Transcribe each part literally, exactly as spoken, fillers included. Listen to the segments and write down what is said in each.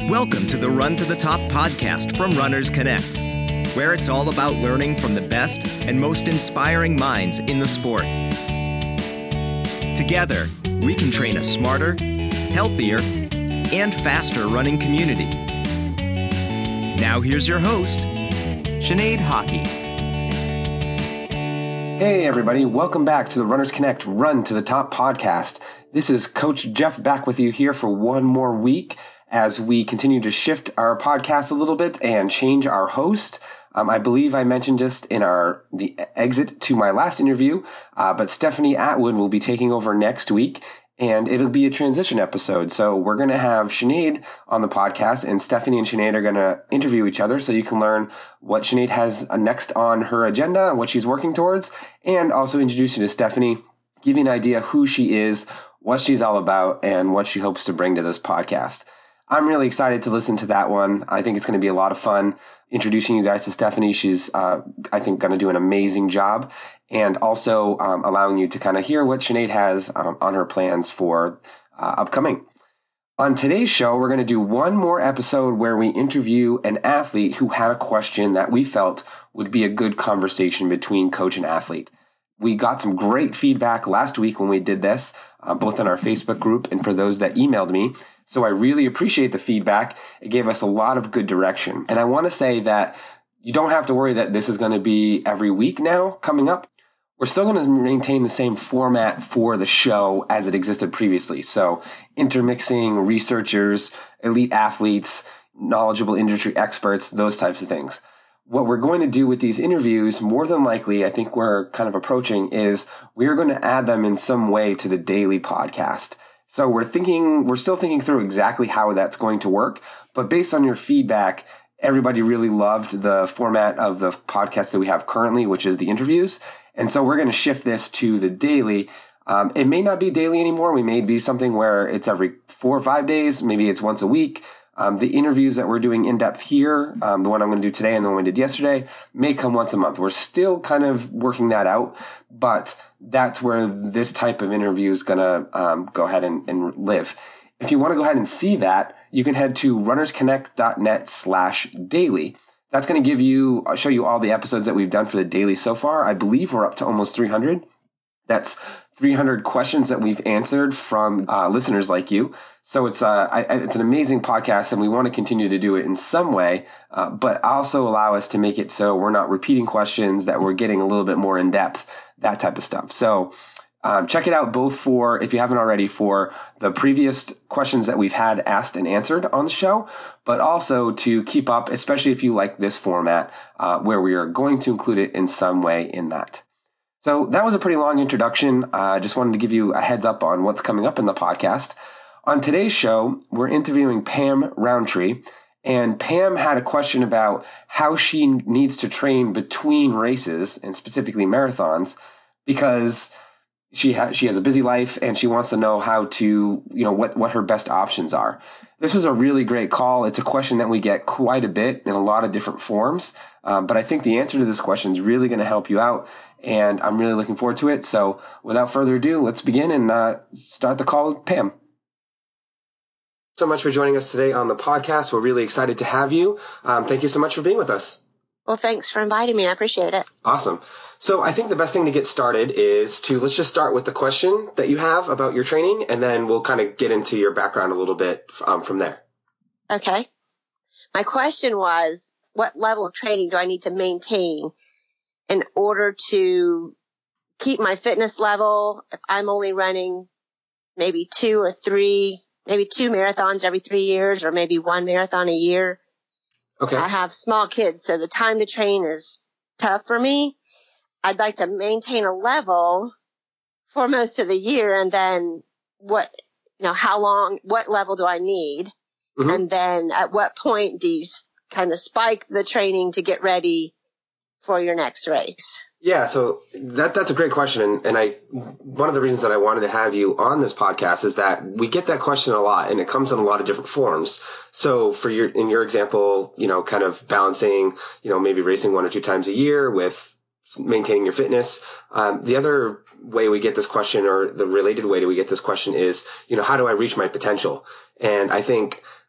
Welcome to the Run to the Top podcast from Runners Connect, where it's all about learning from the best and most inspiring minds in the sport. Together, we can train a smarter, healthier, and faster running community. Now here's your host, Sinead Hockey. Hey everybody, welcome back to the Runners Connect Run to the Top podcast. This is Coach Jeff back with you here for one more week as we continue to shift our podcast a little bit and change our host. Um, I believe I mentioned just in our the exit to my last interview, uh, but Stephanie Atwood will be taking over next week, and it'll be a transition episode. So we're going to have Sinead on the podcast, and Stephanie and Sinead are going to interview each other so you can learn what Sinead has next on her agenda and what she's working towards, and also introduce you to Stephanie, give you an idea who she is, what she's all about, and what she hopes to bring to this podcast. I'm really excited to listen to that one. I think it's going to be a lot of fun introducing you guys to Stephanie. She's, uh, I think, going to do an amazing job, and also um, allowing you to kind of hear what Sinead has um, on her plans for uh, upcoming. On today's show, we're going to do one more episode where we interview an athlete who had a question that we felt would be a good conversation between coach and athlete. We got some great feedback last week when we did this, uh, both in our Facebook group and for those that emailed me. So I really appreciate the feedback. It gave us a lot of good direction. And I want to say that you don't have to worry that this is going to be every week now coming up. We're still going to maintain the same format for the show as it existed previously. So intermixing researchers, elite athletes, knowledgeable industry experts, those types of things. What we're going to do with these interviews, more than likely, I think we're kind of approaching, is we're going to add them in some way to the daily podcast. So we're thinking, we're still thinking through exactly how that's going to work. But based on your feedback, everybody really loved the format of the podcast that we have currently, which is the interviews. And so we're going to shift this to the daily. Um, it may not be daily anymore. We may be something where it's every four or five days. Maybe it's once a week. Um, the interviews that we're doing in depth here, um, the one I'm going to do today and the one we did yesterday, may come once a month. We're still kind of working that out, but that's where this type of interview is going to um, go ahead and, and live. If you want to go ahead and see that, you can head to runnersconnect.net slash daily. That's going to give you, I'll show you all the episodes that we've done for the daily so far. I believe we're up to almost three hundred. That's three hundred questions that we've answered from uh, listeners like you. So it's uh, I, it's an amazing podcast, and we want to continue to do it in some way, uh, but also allow us to make it so we're not repeating questions, that we're getting a little bit more in depth, that type of stuff. So um, check it out both for, if you haven't already, for the previous questions that we've had asked and answered on the show, but also to keep up, especially if you like this format, uh, where we are going to include it in some way in that. So that was a pretty long introduction. I uh, just wanted to give you a heads up on what's coming up in the podcast. On today's show, we're interviewing Pam Roundtree, and Pam had a question about how she needs to train between races, and specifically marathons, because she ha- she has a busy life and she wants to know how to, you know, what, what her best options are. This was a really great call. It's a question that we get quite a bit in a lot of different forms, um, but I think the answer to this question is really going to help you out, and I'm really looking forward to it. So without further ado, let's begin and uh, start the call with Pam. So much for joining us today on the podcast. We're really excited to have you. Um, thank you so much for being with us. Well, thanks for inviting me. I appreciate it. Awesome. So I think the best thing to get started is to, let's just start with the question that you have about your training, and then we'll kind of get into your background a little bit um, from there. Okay. My question was, what level of training do I need to maintain in order to keep my fitness level? If I'm only running maybe two or three maybe two marathons every three years or maybe one marathon a year. Okay. I have small kids, so the time to train is tough for me. I'd like to maintain a level for most of the year, and then what, you know, how long, what level do I need? Mm-hmm. And then at what point do you kind of spike the training to get ready for your next race? Yeah, so that that's a great question, and, and I one of the reasons that I wanted to have you on this podcast is that we get that question a lot, and it comes in a lot of different forms. So for your in your example, you know, kind of balancing, you know, maybe racing one or two times a year with maintaining your fitness. Um, the other way we get this question, or the related way that we get this question, is, you know, how do I reach my potential? And I think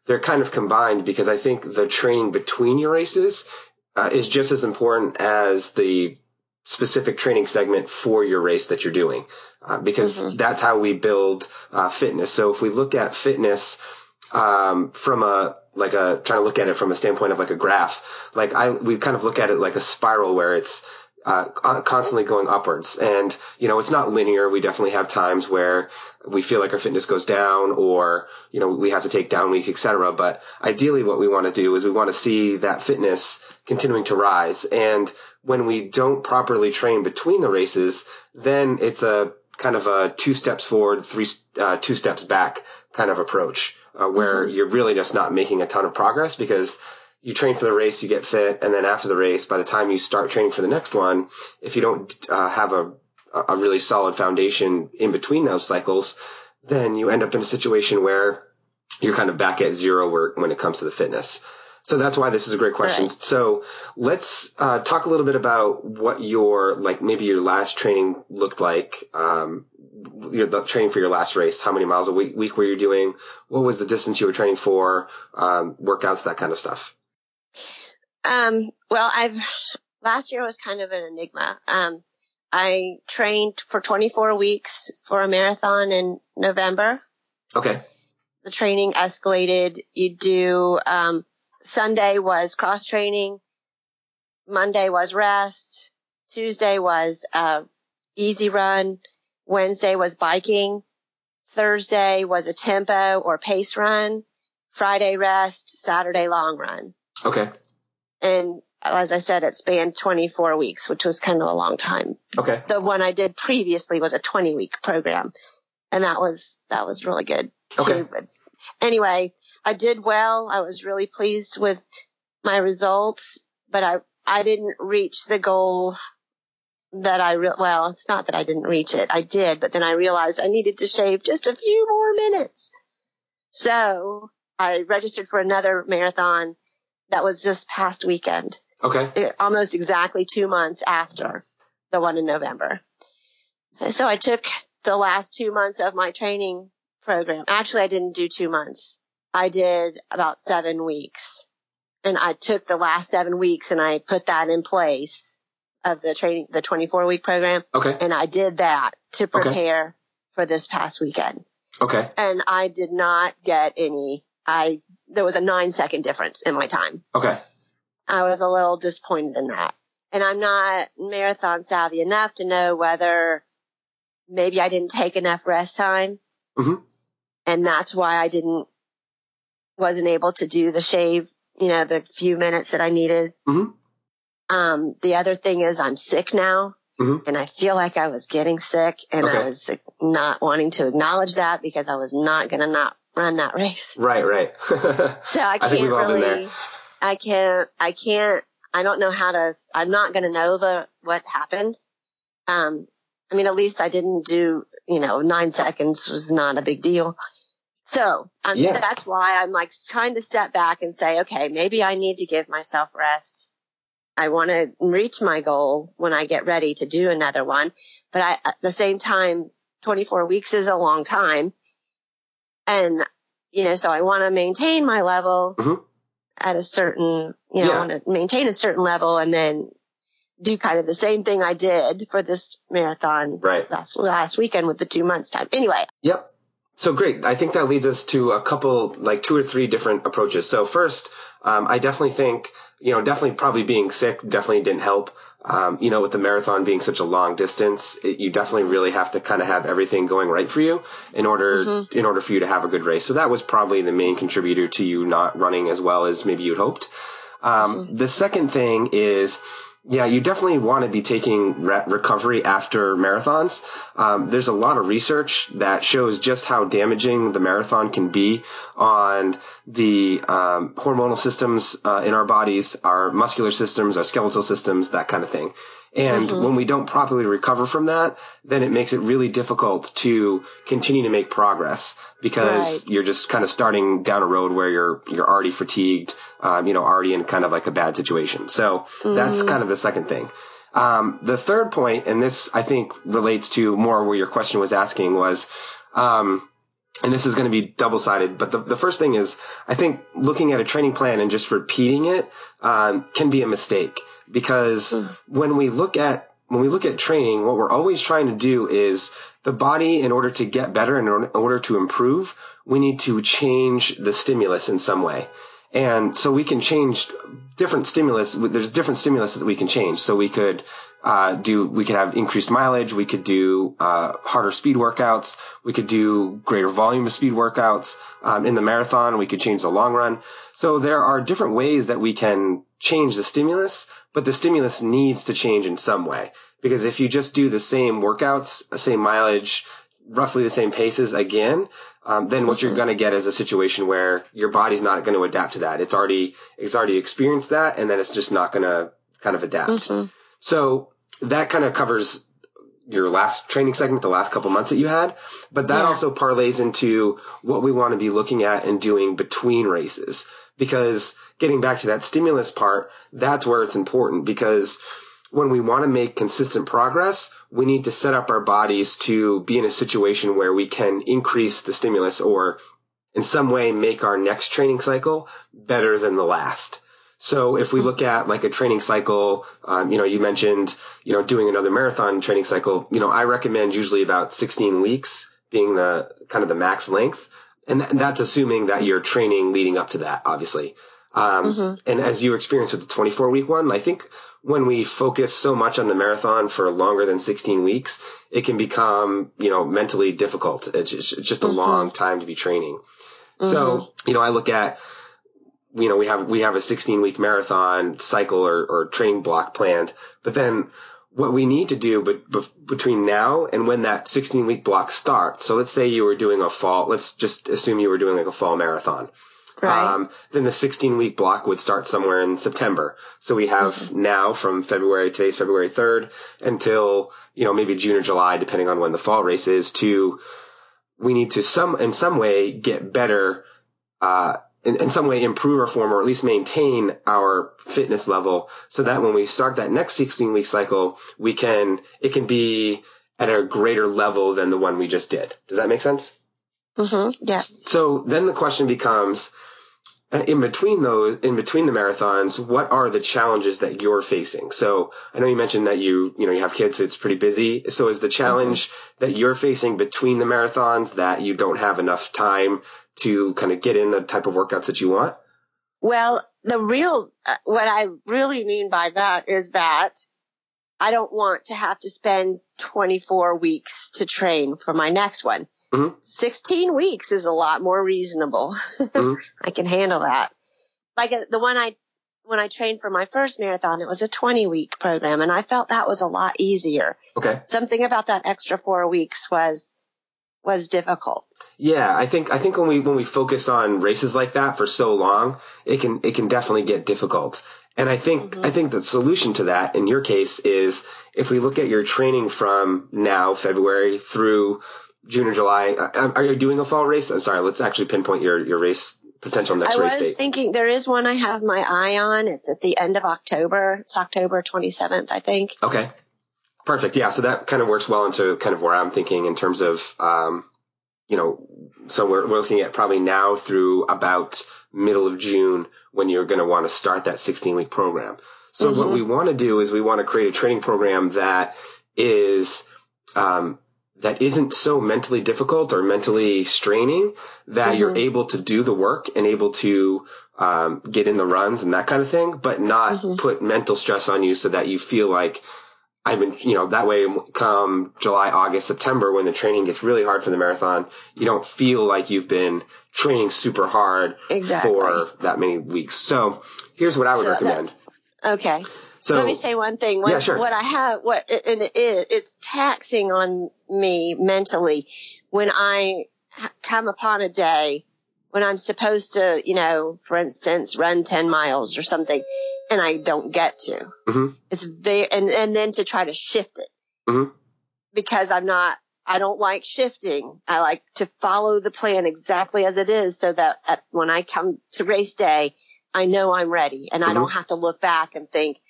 they're kind of combined because I think the training between your races uh, is just as important as the specific training segment for your race that you're doing, uh, because mm-hmm. that's how we build uh, fitness. So if we look at fitness um, from a like a trying to look at it from a standpoint of like a graph, like I we kind of look at it like a spiral where it's uh, constantly going upwards, and you know it's not linear. We definitely have times where we feel like our fitness goes down, or you know we have to take down weeks, et cetera. But ideally, what we want to do is we want to see that fitness continuing to rise. And when we don't properly train between the races, then it's a kind of a two steps forward, three uh, two steps back kind of approach, uh, where mm-hmm. you're really just not making a ton of progress because you train for the race, you get fit, and then after the race, by the time you start training for the next one, if you don't uh, have a a really solid foundation in between those cycles, then you end up in a situation where you're kind of back at zero where, when it comes to the fitness. So that's why this is a great question. Right. So let's uh, talk a little bit about what your, like maybe your last training looked like, um, your, the training for your last race. How many miles a week, week were you doing? What was the distance you were training for? Um, workouts, that kind of stuff. Um, well, I've, last year was kind of an enigma. Um, I trained for twenty-four weeks for a marathon in November. Okay. The training escalated. You do, um, Sunday was cross training. Monday was rest. Tuesday was, uh, easy run. Wednesday was biking. Thursday was a tempo or pace run. Friday rest. Saturday long run. Okay. And as I said, it spanned twenty-four weeks, which was kind of a long time. Okay. The one I did previously was a twenty week program, and that was, that was really good okay. too. But anyway, I did well. I was really pleased with my results, but I, I didn't reach the goal that I re- well, it's not that I didn't reach it. I did, but then I realized I needed to shave just a few more minutes. So I registered for another marathon that was this past weekend. Okay. It, almost exactly two months after the one in November. So I took the last two months of my training program. Actually, I didn't do two months. I did about seven weeks. And I took the last seven weeks and I put that in place of the training, the twenty-four week program. Okay. And I did that to prepare okay. for this past weekend. Okay. And I did not get any, I, there was a nine second difference in my time. Okay. I was a little disappointed in that. And I'm not marathon savvy enough to know whether maybe I didn't take enough rest time. Mm-hmm. And that's why I didn't, wasn't able to do the shave, you know, the few minutes that I needed. Mm-hmm. Um, the other thing is I'm sick now. Mm-hmm. And I feel like I was getting sick and okay. I was not wanting to acknowledge that because I was not going to not run that race. Right, right. So I can't I think we've all really, been there. I can't, I can't, I don't know how to, I'm not going to know the, what happened. Um, I mean, at least I didn't do, you know, nine seconds was not a big deal. So um, yeah. that's why I'm like trying to step back and say, okay, maybe I need to give myself rest. I want to reach my goal when I get ready to do another one. But I, at the same time, twenty-four weeks is a long time. And, you know, so I want to maintain my level mm-hmm. at a certain, you know, yeah. I want to maintain a certain level and then do kind of the same thing I did for this marathon right. last, last weekend with the two months time. Anyway. Yep. So great. I think that leads us to a couple, like two or three different approaches. So first, um, I definitely think, you know, definitely probably being sick definitely didn't help. Um, you know, with the marathon being such a long distance, it, you definitely really have to kind of have everything going right for you in order, mm-hmm. in order for you to have a good race. So that was probably the main contributor to you not running as well as maybe you'd hoped. Um, mm-hmm. The second thing is, yeah, you definitely want to be taking re- recovery after marathons. Um, there's a lot of research that shows just how damaging the marathon can be on the um, hormonal systems uh, in our bodies, our muscular systems, our skeletal systems, that kind of thing. And mm-hmm. when we don't properly recover from that, then it makes it really difficult to continue to make progress because right. you're just kind of starting down a road where you're you're already fatigued, um, you know, already in kind of like a bad situation. So mm-hmm. that's kind of the second thing. Um, the third point, and this I think relates to more where your question was asking, was um, and this is going to be double-sided, but the, the first thing is, I think looking at a training plan and just repeating it um, can be a mistake, because mm. when we look at when we look at training, what we're always trying to do is the body, in order to get better, in order to improve, we need to change the stimulus in some way. And so we can change different stimulus. There's different stimulus that we can change. So we could uh, do, we could have increased mileage. We could do uh, harder speed workouts. We could do greater volume of speed workouts. Um, in the marathon, we could change the long run. So there are different ways that we can change the stimulus, but the stimulus needs to change in some way. Because if you just do the same workouts, the same mileage, roughly the same paces again, um, then what mm-hmm. you're going to get is a situation where your body's not going to adapt to that. It's already, it's already experienced that, and then it's just not going to kind of adapt. Mm-hmm. So that kind of covers your last training segment, the last couple months that you had, but that yeah. also parlays into what we want to be looking at and doing between races. Because getting back to that stimulus part, that's where it's important, because when we want to make consistent progress, we need to set up our bodies to be in a situation where we can increase the stimulus or in some way make our next training cycle better than the last. So if we look at like a training cycle, um, you know, you mentioned, you know, doing another marathon training cycle, you know, I recommend usually about sixteen weeks being the kind of the max length. And th- that's assuming that you're training leading up to that, obviously. Um, mm-hmm. And as you experienced with the twenty-four week one, I think when we focus so much on the marathon for longer than sixteen weeks, it can become, you know, mentally difficult. It's just, it's just a mm-hmm. long time to be training. Mm-hmm. So, you know, I look at, you know, we have, we have a sixteen week marathon cycle or, or training block planned, but then what we need to do but, but between now and when that sixteen week block starts. So let's say you were doing a fall, let's just assume you were doing like a fall marathon. Right. Um, then the sixteen week block would start somewhere in September. So we have mm-hmm. now from February, today's February third, until, you know, maybe June or July, depending on when the fall race is, to, we need to some, in some way get better, uh, in, in some way improve our form or at least maintain our fitness level so that when we start that next sixteen week cycle, we can, it can be at a greater level than the one we just did. Does that make sense? Mm-hmm. Yeah. So then the question becomes, in between those, in between the marathons, what are the challenges that you're facing? So I know you mentioned that you, you know, you have kids, so it's pretty busy. So is the challenge mm-hmm. that you're facing between the marathons that you don't have enough time to kind of get in the type of workouts that you want? Well, the real, uh, what I really mean by that is that I don't want to have to spend twenty-four weeks to train for my next one. Mm-hmm. sixteen weeks is a lot more reasonable. Mm-hmm. I can handle that. Like the one I, when I trained for my first marathon, it was a twenty week program and I felt that was a lot easier. Okay. Something about that extra four weeks was, was difficult. Yeah, I think, I think when we, when we focus on races like that for so long, it can, it can definitely get difficult. And I think, mm-hmm. I think the solution to that in your case is if we look at your training from now, February through June or July, are you doing a fall race? I'm sorry, let's actually pinpoint your, your race, potential next I race date. I was thinking there is one I have my eye on. It's at the end of October. It's October twenty-seventh, I think. Okay. Perfect. Yeah. So that kind of works well into kind of where I'm thinking in terms of, um, you know, so we're, we're looking at probably now through about middle of June when you're going to want to start that sixteen week program. So mm-hmm. what we want to do is we want to create a training program that is, um, that isn't so mentally difficult or mentally straining that mm-hmm. you're able to do the work and able to, um, get in the runs and that kind of thing, but not mm-hmm. put mental stress on you so that you feel like, I've been, you know, that way come July, August, September, when the training gets really hard for the marathon, you don't feel like you've been training super hard exactly. for that many weeks. So here's what I would so recommend. That, okay. So let me say one thing. What, yeah, sure. what I have, what, and it is, it's taxing on me mentally when I come upon a day when I'm supposed to, you know, for instance, run ten miles or something, and I don't get to. Mm-hmm. It's very, and, and then to try to shift it. Mm-hmm. Because I'm not, I don't like shifting. I like to follow the plan exactly as it is so that at, when I come to race day, I know I'm ready and mm-hmm. I don't have to look back and think,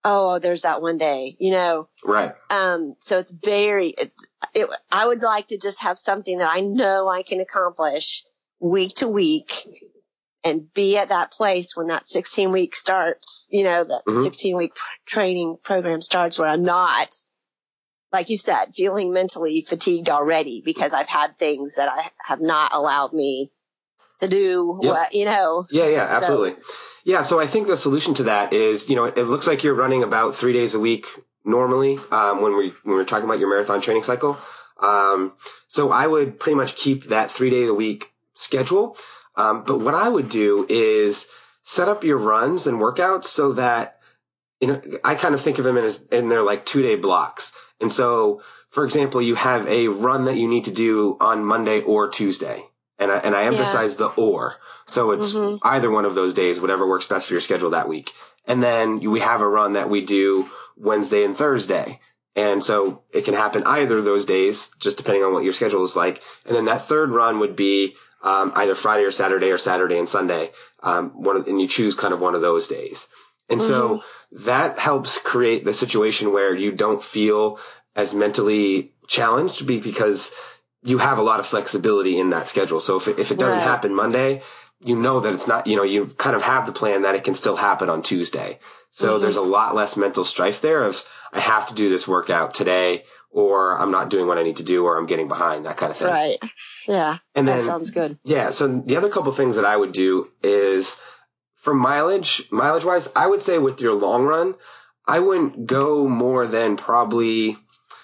oh, there's that one day, you know? Right. Um, so it's very, it's, it, I would like to just have something that I know I can accomplish week to week and be at that place when that sixteen week starts, you know, that mm-hmm. sixteen week pr- training program starts, where I'm not, like you said, feeling mentally fatigued already because I've had things that I have not allowed me to do, yep. what, you know? Yeah, yeah, absolutely. So, yeah. So I think the solution to that is, you know, it looks like you're running about three days a week normally, um, when we, when we're talking about your marathon training cycle. Um, so I would pretty much keep that three day a week schedule. Um, but what I would do is set up your runs and workouts so that, you know, I kind of think of them as, in their like two day blocks. And so, for example, you have a run that you need to do on Monday or Tuesday. And I, and I emphasize yeah. the or. So it's mm-hmm. either one of those days, whatever works best for your schedule that week. And then we have a run that we do Wednesday and Thursday. And so it can happen either of those days, just depending on what your schedule is like. And then that third run would be um, either Friday or Saturday or Saturday and Sunday. Um, one of, and you choose kind of one of those days. And mm-hmm. so that helps create the situation where you don't feel as mentally challenged because you have a lot of flexibility in that schedule. So if it, if it doesn't right. happen Monday, you know that it's not, you know, you kind of have the plan that it can still happen on Tuesday. So mm-hmm. there's a lot less mental strife there of I have to do this workout today, or I'm not doing what I need to do, or I'm getting behind, that kind of thing. Right. Yeah. And that then, sounds good. Yeah. So the other couple things that I would do is for mileage, mileage wise, I would say with your long run, I wouldn't go more than probably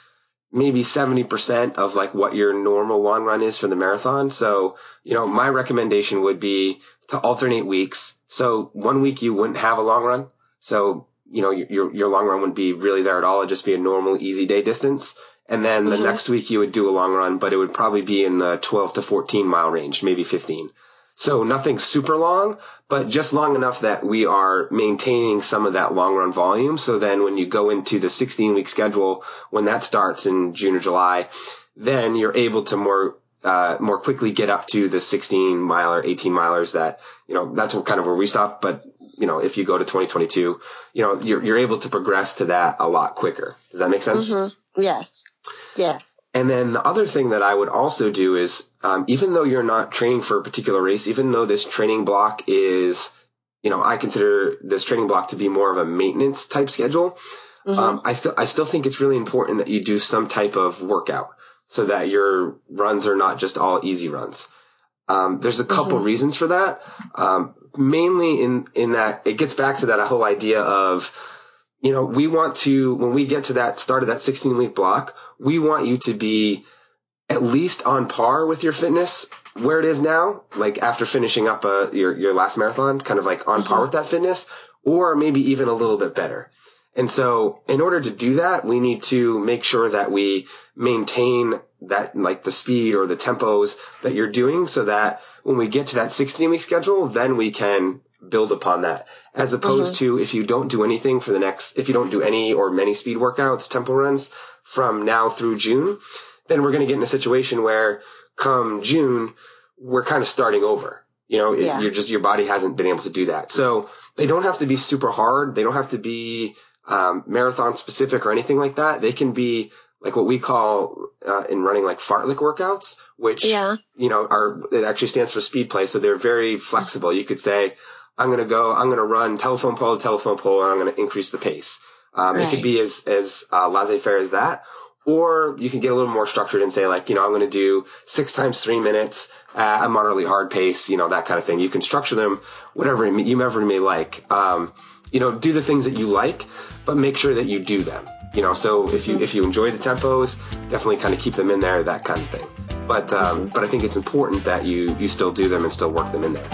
maybe seventy percent of like what your normal long run is for the marathon. So, you know, my recommendation would be to alternate weeks. So one week you wouldn't have a long run. So, you know, your, your long run wouldn't be really there at all. It'd just be a normal easy day distance. And then the mm-hmm. next week you would do a long run, but it would probably be in the twelve to fourteen mile range, maybe fifteen. So nothing super long, but just long enough that we are maintaining some of that long run volume. So then when you go into the sixteen week schedule, when that starts in June or July, then you're able to more, uh, more quickly get up to the sixteen mile or eighteen milers that, you know, that's kind of where we stop. But, you know, if you go to twenty twenty-two, you know, you're, you're able to progress to that a lot quicker. Does that make sense? Mm-hmm. Yes. Yes. And then the other thing that I would also do is, um, even though you're not training for a particular race, even though this training block is, you know, I consider this training block to be more of a maintenance type schedule. Mm-hmm. Um, I feel, I still think it's really important that you do some type of workout so that your runs are not just all easy runs. Um, there's a couple mm-hmm. reasons for that. Um, mainly in, in that it gets back to that whole idea of, you know, we want to, when we get to that start of that sixteen week block, we want you to be at least on par with your fitness where it is now, like after finishing up a, your, your last marathon, kind of like on mm-hmm. par with that fitness, or maybe even a little bit better. And so in order to do that, we need to make sure that we maintain that, like the speed or the tempos that you're doing so that when we get to that sixteen week schedule, then we can build upon that, as opposed mm-hmm. to if you don't do anything for the next, if you don't do any or many speed workouts, tempo runs from now through June, then we're going to get in a situation where come June, we're kind of starting over. You know, yeah. it, you're just, your body hasn't been able to do that. So they don't have to be super hard. They don't have to be um, marathon specific or anything like that. They can be like what we call uh, in running like fartlek workouts, which, yeah. you know, are, it actually stands for speed play. So they're very flexible. You could say, I'm going to go, I'm going to run telephone pole to telephone pole, and I'm going to increase the pace. Um, right. It could be as, as uh, laissez-faire as that. Or you can get a little more structured and say like, you know, I'm going to do six times three minutes at a moderately hard pace, you know, that kind of thing. You can structure them whatever you ever may like. Um, you know, do the things that you like, but make sure that you do them. You know, so if you, if you enjoy the tempos, definitely kind of keep them in there, that kind of thing. But, um, but I think it's important that you, you still do them and still work them in there.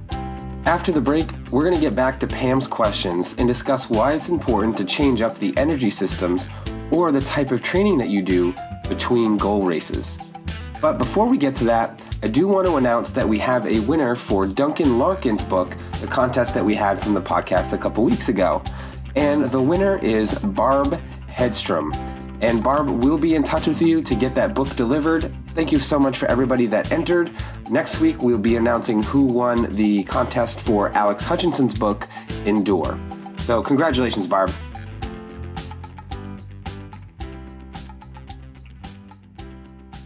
After the break, we're going to get back to Pam's questions and discuss why it's important to change up the energy systems or the type of training that you do between goal races. But before we get to that, I do want to announce that we have a winner for Duncan Larkin's book, the contest that we had from the podcast a couple weeks ago. And the winner is Barb Hedstrom. And Barb will be in touch with you to get that book delivered. Thank you so much for everybody that entered. Next week, we'll be announcing who won the contest for Alex Hutchinson's book, Endure. So congratulations, Barb.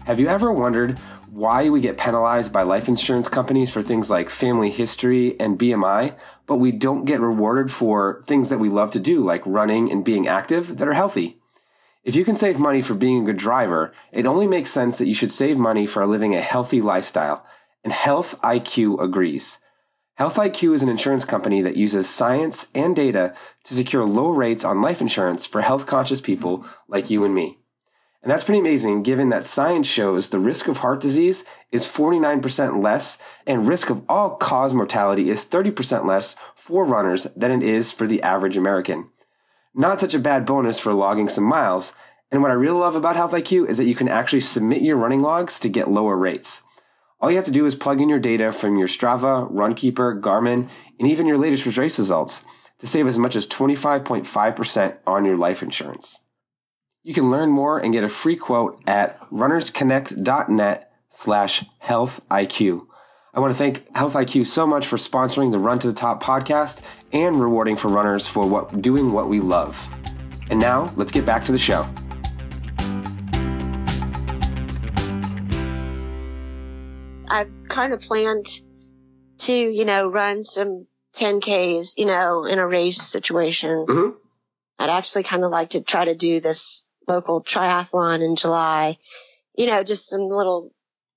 Have you ever wondered why we get penalized by life insurance companies for things like family history and B M I, but we don't get rewarded for things that we love to do, like running and being active, that are healthy? If you can save money for being a good driver, it only makes sense that you should save money for living a healthy lifestyle. And Health I Q agrees. Health I Q is an insurance company that uses science and data to secure low rates on life insurance for health-conscious people like you and me. And that's pretty amazing given that science shows the risk of heart disease is forty-nine percent less and risk of all-cause mortality is thirty percent less for runners than it is for the average American. Not such a bad bonus for logging some miles. And what I really love about Health I Q is that you can actually submit your running logs to get lower rates. All you have to do is plug in your data from your Strava, Runkeeper, Garmin, and even your latest race results to save as much as twenty-five point five percent on your life insurance. You can learn more and get a free quote at runnersconnect.net slash health IQ. I want to thank Health I Q so much for sponsoring the Run to the Top podcast and rewarding for runners for what doing what we love. And now, let's get back to the show. I've kind of planned to, you know, run some ten Ks, you know, in a race situation. Mm-hmm. I'd actually kind of like to try to do this local triathlon in July, you know, just some little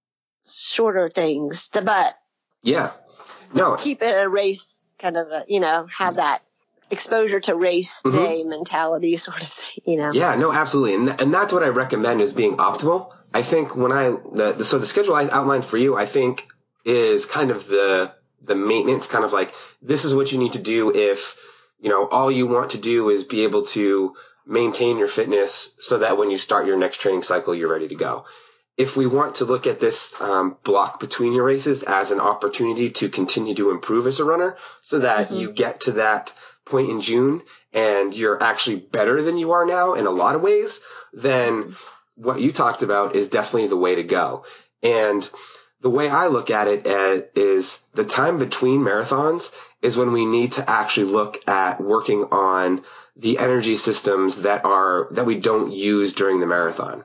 shorter things, but yeah, no, keep it a race kind of, a, you know, have that exposure to race mm-hmm. day mentality sort of thing, you know? Yeah, no, absolutely. And, and that's what I recommend is being optimal. I think when I, the, the, so the schedule I outlined for you, I think is kind of the, the maintenance, kind of like, this is what you need to do if, you know, all you want to do is be able to maintain your fitness so that when you start your next training cycle, you're ready to go. If we want to look at this um, block between your races as an opportunity to continue to improve as a runner so that mm-hmm. you get to that point in June and you're actually better than you are now in a lot of ways, then what you talked about is definitely the way to go. And the way I look at it as, is the time between marathons is when we need to actually look at working on the energy systems that are that we don't use during the marathon.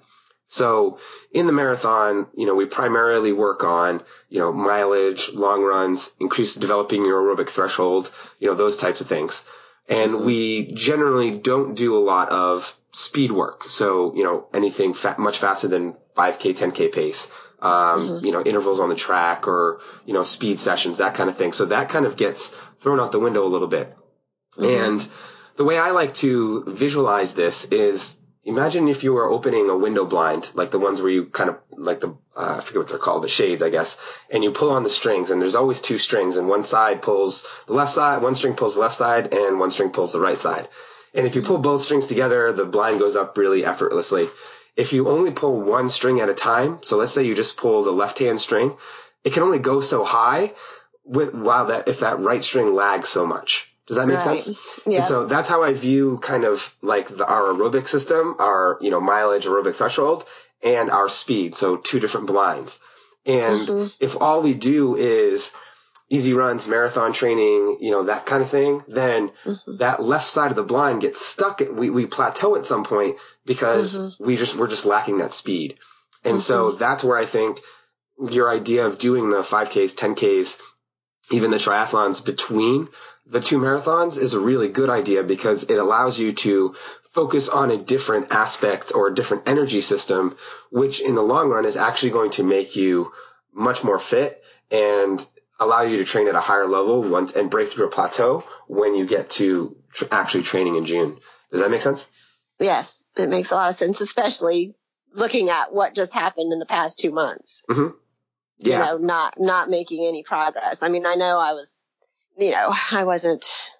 So in the marathon, you know, we primarily work on, you know, mileage, long runs, increase developing your aerobic threshold, you know, those types of things. And we generally don't do a lot of speed work. So, you know, anything fa- much faster than five K, ten K pace, um, mm-hmm. you know, intervals on the track or, you know, speed sessions, that kind of thing. So that kind of gets thrown out the window a little bit. Mm-hmm. And the way I like to visualize this is imagine if you were opening a window blind, like the ones where you kind of, like the, uh, I forget what they're called, the shades, I guess, and you pull on the strings, and there's always two strings, and one side pulls the left side, one string pulls the left side, and one string pulls the right side. And if you pull both strings together, the blind goes up really effortlessly. If you only pull one string at a time, so let's say you just pull the left-hand string, it can only go so high with, while that, if that right string lags so much. Does that make right. sense? Yeah. And so that's how I view kind of like the, our aerobic system, our, you know, mileage, aerobic threshold, and our speed. So two different blinds. And mm-hmm. if all we do is easy runs, marathon training, you know, that kind of thing, then mm-hmm. that left side of the blind gets stuck. At, we, we plateau at some point because mm-hmm. we just, we're just lacking that speed. And mm-hmm. so that's where I think your idea of doing the five Ks, ten Ks, even the triathlons between the two marathons is a really good idea because it allows you to focus on a different aspect or a different energy system, which in the long run is actually going to make you much more fit and allow you to train at a higher level once and break through a plateau when you get to tr- actually training in June. Does that make sense? Yes, it makes a lot of sense, especially looking at what just happened in the past two months. Mm-hmm. Yeah. You know, not, not making any progress. I mean, I know I was, you know, I wasn't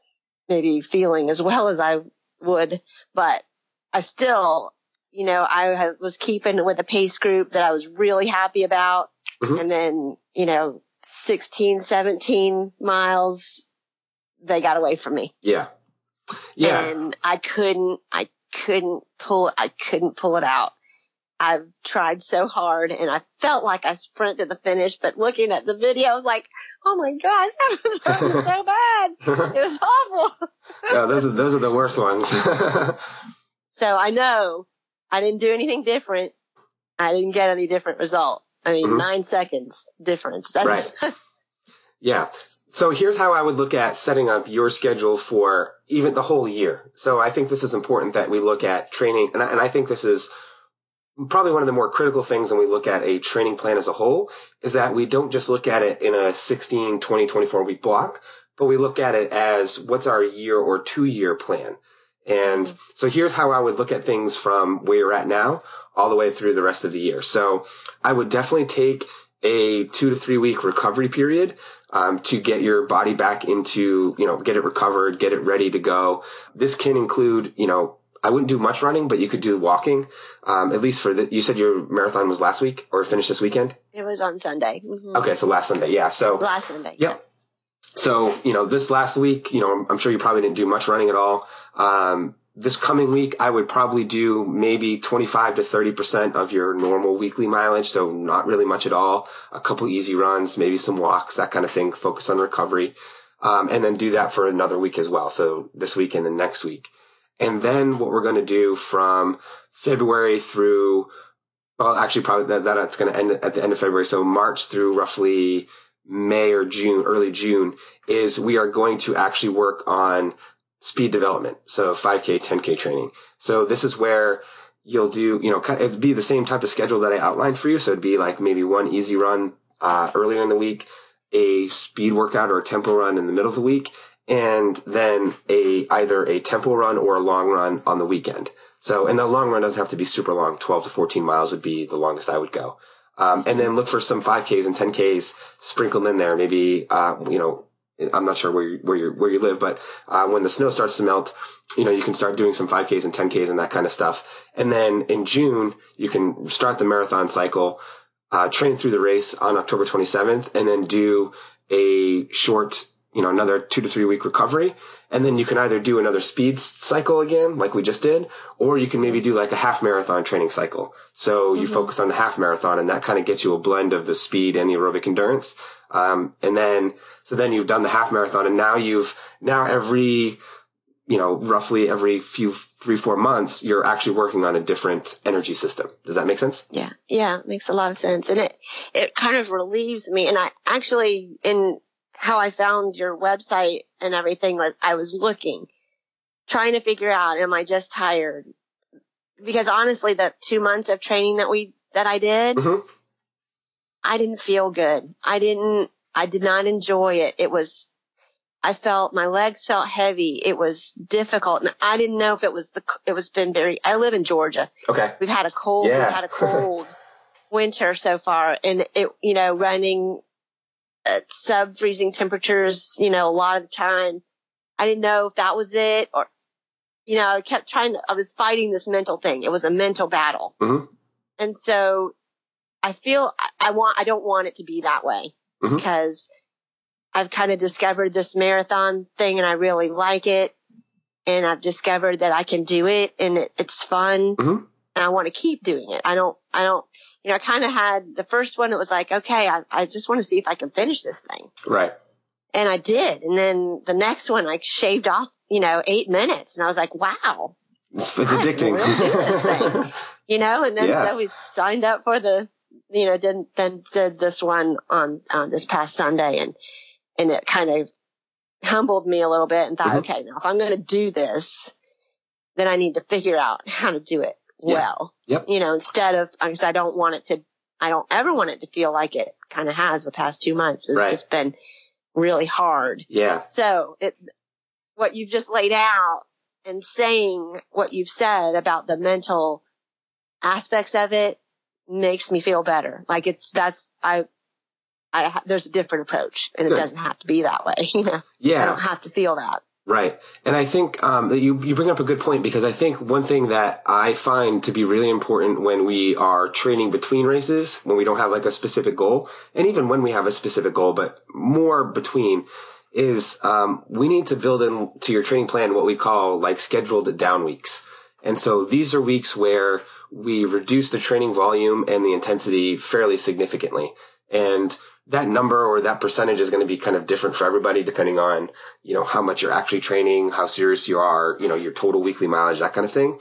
maybe feeling as well as I would, but I still, you know, I was keeping with a pace group that I was really happy about. Mm-hmm. And then, you know, sixteen, seventeen miles, they got away from me. Yeah. Yeah. And I couldn't, I couldn't pull, I couldn't pull it out. I've tried so hard and I felt like I sprinted to the finish, but looking at the video, I was like, oh my gosh, that was, that was so bad. It was awful. Yeah, those are, those are the worst ones. So I know I didn't do anything different. I didn't get any different result. I mean, Mm-hmm. nine seconds difference. That's Right. Yeah. So here's how I would look at setting up your schedule for even the whole year. So I think this is important that we look at training. And I, and I think this is probably one of the more critical things when we look at a training plan as a whole is that we don't just look at it in a sixteen, twenty, twenty-four week block, but we look at it as what's our year or two year plan. And so here's how I would look at things from where you're at now all the way through the rest of the year. So I would definitely take a two to three week recovery period um, to get your body back into, you know, get it recovered, get it ready to go. This can include, you know, I wouldn't do much running, but you could do walking, um, at least for the, you said your marathon was last week or finished this weekend? it was on Sunday. Mm-hmm. Okay. So last Sunday. Yeah. So Last Sunday. Yep. So, you know, this last week, you know, I'm, I'm sure you probably didn't do much running at all. Um, this coming week, I would probably do maybe twenty-five to thirty percent of your normal weekly mileage. So not really much at all. A couple easy runs, maybe some walks, that kind of thing. Focus on recovery. Um, and then do that for another week as well. So this week and the next week. And then what we're going to do from February through, well, actually probably that, that's going to end at the end of February. So March through roughly May or June, early June, is we are going to actually work on speed development. So five K, ten K training. So this is where you'll do, you know, it'd be the same type of schedule that I outlined for you. So it'd be like maybe one easy run uh, earlier in the week, a speed workout or a tempo run in the middle of the week, and then a either a tempo run or a long run on the weekend. So, and the long run doesn't have to be super long. twelve to fourteen miles would be the longest I would go. Um, and then look for some five Ks and ten Ks sprinkled in there. Maybe, uh, you know, I'm not sure where you, where you, where you live, but, uh, when the snow starts to melt, you know, you can start doing some five Ks and ten Ks and that kind of stuff. And then in June, you can start the marathon cycle, uh, train through the race on October twenty-seventh, and then do a short, you know, another two to three week recovery. And then you can either do another speed cycle again, like we just did, or you can maybe do like a half marathon training cycle. So you mm-hmm. focus on the half marathon, and that kind of gets you a blend of the speed and the aerobic endurance. Um, and then, so then you've done the half marathon, and now you've, now every, you know, roughly every few, three, four months, you're actually working on a different energy system. Does that make sense? Yeah. Yeah. It makes a lot of sense. And it, it kind of relieves me. And I actually, in, how I found your website and everything, was I was looking, trying to figure out, am I just tired? Because honestly, the two months of training that we, that I did, mm-hmm. I didn't feel good. I didn't, I did not enjoy it. It was, I felt, my legs felt heavy. It was difficult. And I didn't know if it was the, it was been very, I live in Georgia. Okay. We've had a cold, yeah. we've had a cold winter so far. And it, you know, running at sub freezing temperatures, you know, a lot of the time, I didn't know if that was it, or, you know, I kept trying to, I was fighting this mental thing. It was a mental battle. Mm-hmm. And so I feel I want, I don't want it to be that way mm-hmm. because I've kind of discovered this marathon thing and I really like it. And I've discovered that I can do it and it, it's fun mm-hmm. and I want to keep doing it. I don't, I don't, you know, I kind of had the first one. It was like, okay, I, I just want to see if I can finish this thing. Right. And I did. And then the next one, I shaved off, you know, eight minutes. And I was like, wow. It's, it's addicting. I can really do this thing. You know, and then yeah. so we signed up for the, you know, did, then did this one on, on this past Sunday. And, and it kind of humbled me a little bit and thought, mm-hmm. okay, now if I'm going to do this, then I need to figure out how to do it well. Yeah. Yep. You know, instead of, because I don't want it to, I don't ever want it to feel like it kind of has the past two months. It's right. just been really hard. Yeah. So it, what you've just laid out and saying what you've said about the mental aspects of it makes me feel better. Like it's, that's, I, I, there's a different approach and Good. It doesn't have to be that way. You know, yeah. I don't have to feel that. Right. And I think um, that you, you bring up a good point, because I think one thing that I find to be really important when we are training between races, when we don't have like a specific goal, and even when we have a specific goal, but more between, is um, we need to build into your training plan what we call like scheduled down weeks. And so these are weeks where we reduce the training volume and the intensity fairly significantly. And that number or that percentage is going to be kind of different for everybody, depending on, you know, how much you're actually training, how serious you are, you know, your total weekly mileage, that kind of thing.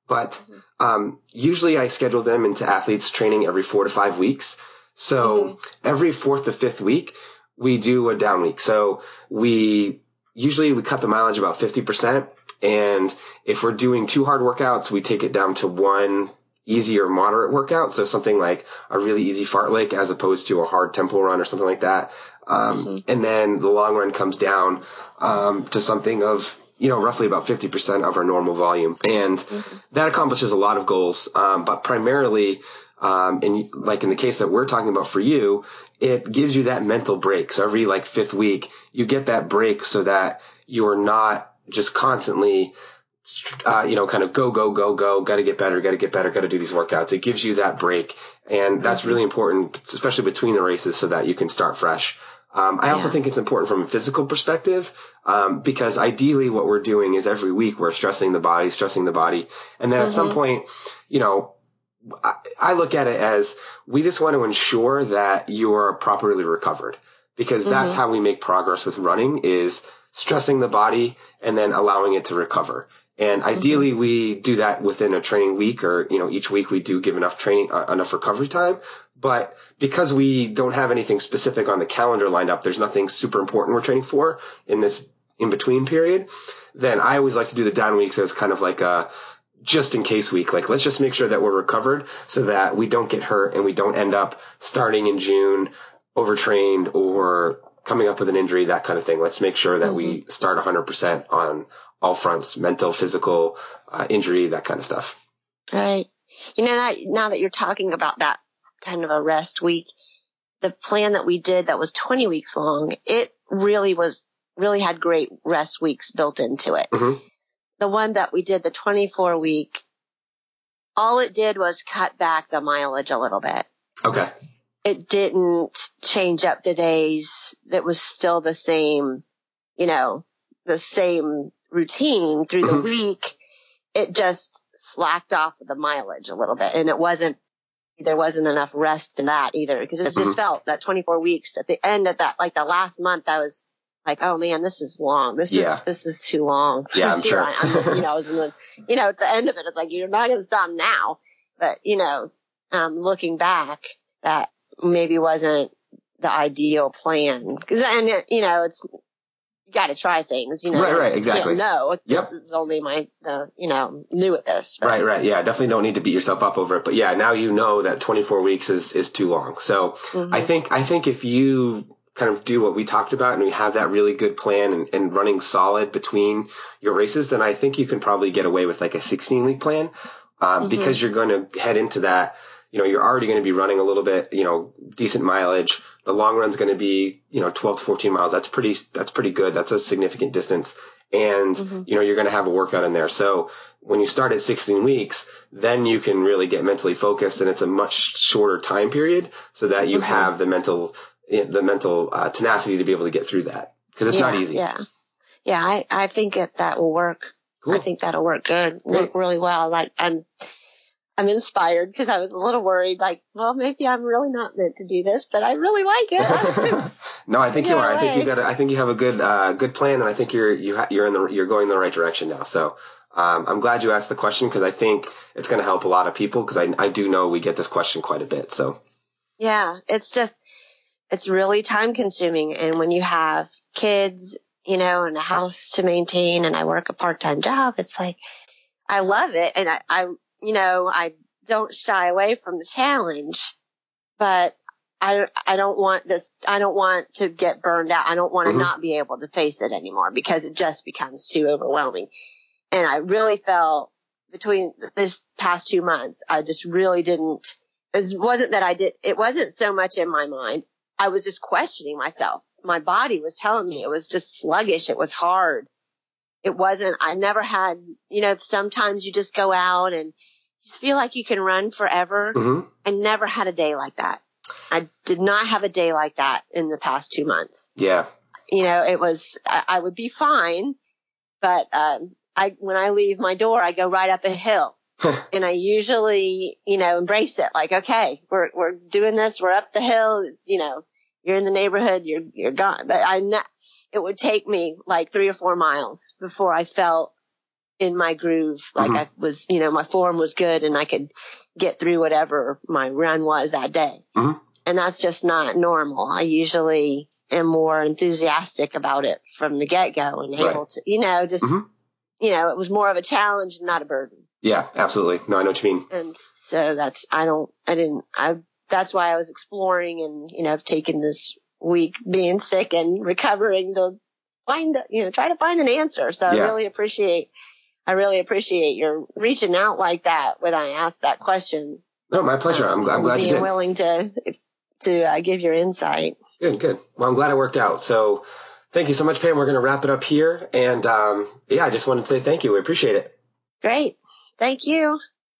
But um, usually I schedule them into athletes training every four to five weeks. So mm-hmm. every fourth to fifth week, we do a down week. So we usually we cut the mileage about fifty percent. And if we're doing two hard workouts, we take it down to one easy or moderate workout. So something like a really easy fartlek as opposed to a hard tempo run or something like that. Um, mm-hmm. And then the long run comes down um, to something of, you know, roughly about fifty percent of our normal volume. And mm-hmm. that accomplishes a lot of goals. Um, but primarily, um, and like in the case that we're talking about for you, it gives you that mental break. So every like fifth week, you get that break so that you're not just constantly, uh, you know, kind of go, go, go, go, got to get better, got to get better, got to do these workouts. It gives you that break. And that's really important, especially between the races, so that you can start fresh. Um, I also yeah. think it's important from a physical perspective, um, because ideally what we're doing is every week we're stressing the body, stressing the body. And then mm-hmm. at some point, you know, I, I look at it as we just want to ensure that you're properly recovered, because mm-hmm. that's how we make progress with running, is stressing the body and then allowing it to recover. And ideally mm-hmm. we do that within a training week, or, you know, each week we do give enough training, uh, enough recovery time. But because we don't have anything specific on the calendar lined up, there's nothing super important we're training for in this in-between period, then I always like to do the down weeks as kind of like a just in case week. Like, let's just make sure that we're recovered so that we don't get hurt and we don't end up starting in June overtrained or coming up with an injury, that kind of thing. Let's make sure that mm-hmm. we start one hundred percent on all fronts, mental, physical, uh, injury, that kind of stuff. Right. You know, that now that you're talking about that kind of a rest week, the plan that we did that was twenty weeks long, it really was, really had great rest weeks built into it. Mm-hmm. The one that we did, the twenty-four week, all it did was cut back the mileage a little bit. Okay. It didn't change up the days. It was still the same, you know, the same routine through the mm-hmm. week. It just slacked off the mileage a little bit, and it wasn't, there wasn't enough rest in that either, because it just mm-hmm. felt that twenty-four weeks at the end of that, like the last month, I was like, oh man, this is long. This yeah. is, this is too long. Yeah, I'm sure. I'm, you know, I was in the, you know, at the end of it, it's like, you're not going to stop now. But, you know, um, looking back, that maybe wasn't the ideal plan. Cause, and it, you know, it's, you got to try things, you know. Right, right, exactly. No, yep. this is only my, uh, you know, new at this. Right? right, right. Yeah, definitely don't need to beat yourself up over it. But yeah, now you know that twenty-four weeks is, is too long. So mm-hmm. I think, I think if you kind of do what we talked about and we have that really good plan and, and running solid between your races, then I think you can probably get away with like a sixteen week plan, um, mm-hmm. because you're going to head into that. You know, you're already going to be running a little bit, you know, decent mileage. The long run's going to be, you know, twelve to fourteen miles. That's pretty, that's pretty good. That's a significant distance. And, mm-hmm. you know, you're going to have a workout in there. So when you start at sixteen weeks, then you can really get mentally focused, and it's a much shorter time period so that you mm-hmm. have the mental, the mental uh, tenacity to be able to get through that, because it's yeah, not easy. Yeah. Yeah. I, I think that that will work. Cool. I think that'll work good, work really well. Like I'm, I'm inspired, because I was a little worried, like, well, maybe I'm really not meant to do this, but I really like it. No, I think you are. I think you got. I think you have a good, uh, good plan, and I think you're you ha- you're in the you're going in the right direction now. So um, I'm glad you asked the question, because I think it's going to help a lot of people, because I I do know we get this question quite a bit. So yeah, it's just it's really time consuming, and when you have kids, you know, and a house to maintain, and I work a part time job, it's like I love it, and I. I You know, I don't shy away from the challenge, but I, I don't want this, I don't want to get burned out. I don't want to mm-hmm. not be able to face it anymore, because it just becomes too overwhelming. And I really felt between this past two months, I just really didn't, it wasn't that I did, it wasn't so much in my mind. I was just questioning myself. My body was telling me it was just sluggish. It was hard. It wasn't, I never had, you know, sometimes you just go out and you just feel like you can run forever. Mm-hmm. I never had a day like that. I did not have a day like that in the past two months. Yeah. You know, it was, I, I would be fine, but, um, I, when I leave my door, I go right up a hill and I usually, you know, embrace it. Like, okay, we're, we're doing this. We're up the hill. You know, you're in the neighborhood. You're, you're gone. But I, ne- it would take me like three or four miles before I felt in my groove. Like mm-hmm. I was, you know, my form was good and I could get through whatever my run was that day. Mm-hmm. And that's just not normal. I usually am more enthusiastic about it from the get-go and able right. to, you know, just, mm-hmm. you know, it was more of a challenge, not a burden. Yeah, absolutely. No, I know what you mean. And so that's, I don't, I didn't, I, that's why I was exploring and, you know, I've taken this week being sick and recovering to find, you know, try to find an answer. So yeah. I really appreciate, I really appreciate your reaching out like that when I asked that question. No, my pleasure. I'm, I'm glad you did. Being willing to, to uh, give your insight. Good, good. Well, I'm glad it worked out. So thank you so much, Pam. We're going to wrap it up here. And um, yeah, I just wanted to say thank you. We appreciate it. Great. Thank you.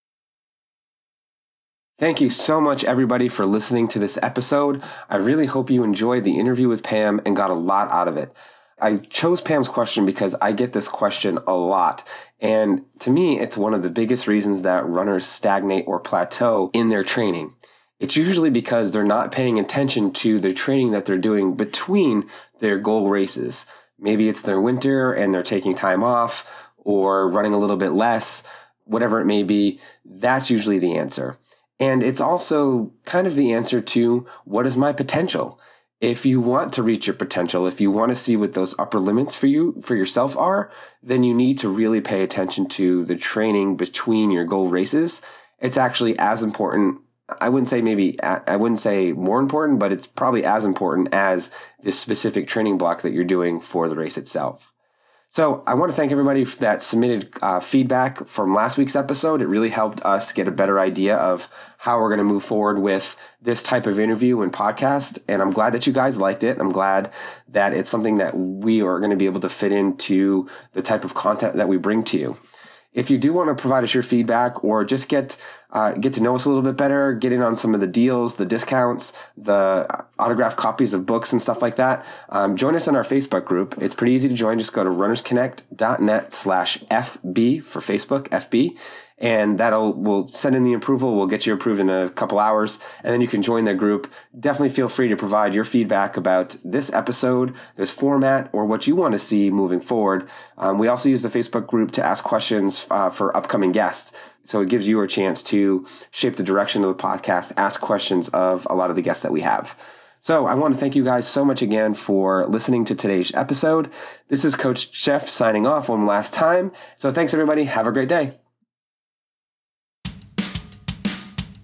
Thank you so much, everybody, for listening to this episode. I really hope you enjoyed the interview with Pam and got a lot out of it. I chose Pam's question because I get this question a lot. And to me, it's one of the biggest reasons that runners stagnate or plateau in their training. It's usually because they're not paying attention to the training that they're doing between their goal races. Maybe it's their winter and they're taking time off or running a little bit less, whatever it may be. That's usually the answer. And it's also kind of the answer to what is my potential? If you want to reach your potential, if you want to see what those upper limits for you, for yourself are, then you need to really pay attention to the training between your goal races. It's actually as important. I wouldn't say maybe, I wouldn't say more important, but it's probably as important as this specific training block that you're doing for the race itself. So I want to thank everybody that submitted uh, feedback from last week's episode. It really helped us get a better idea of how we're going to move forward with this type of interview and podcast. And I'm glad that you guys liked it. I'm glad that it's something that we are going to be able to fit into the type of content that we bring to you. If you do want to provide us your feedback or just get uh, get to know us a little bit better, get in on some of the deals, the discounts, the autographed copies of books and stuff like that, um, join us on our Facebook group. It's pretty easy to join. Just go to runnersconnect.net slash FB for Facebook, F B. And that'll, we'll send in the approval. We'll get you approved in a couple hours, and then you can join the group. Definitely feel free to provide your feedback about this episode, this format, or what you want to see moving forward. Um, we also use the Facebook group to ask questions uh, for upcoming guests. So it gives you a chance to shape the direction of the podcast, ask questions of a lot of the guests that we have. So I want to thank you guys so much again for listening to today's episode. This is Coach Jeff signing off one last time. So thanks, everybody. Have a great day.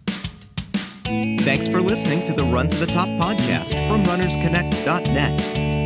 Thanks for listening to the Run to the Top podcast from runners connect dot net.